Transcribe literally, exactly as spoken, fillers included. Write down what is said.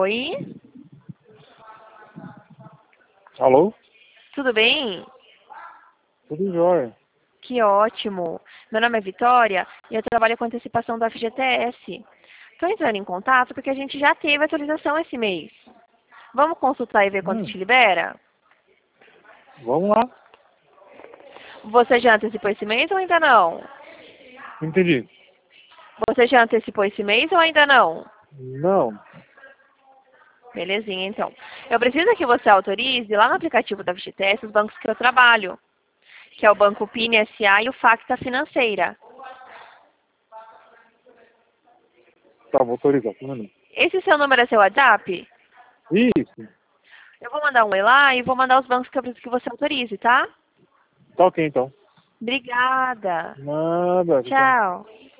Oi? Alô? Tudo bem? Tudo jóia. Que ótimo. Meu nome é Vitória e eu trabalho com antecipação do F G T S. Estou entrando em contato porque a gente já teve atualização esse mês. Vamos consultar e ver quanto Hum, te libera? vamos lá. Você já antecipou esse mês ou ainda não? Entendi. Você já antecipou esse mês ou ainda não? Não. Belezinha, então. Eu preciso que você autorize lá no aplicativo da F G T S os bancos que eu trabalho, que é o Banco Pine S A e o Facta Financeira. Tá, vou autorizar. Um minuto. Esse seu número é seu WhatsApp? Isso. Eu vou mandar um oi lá e vou mandar os bancos que eu preciso que você autorize, tá? Tá ok, então. Obrigada. Nada. Então. Tchau.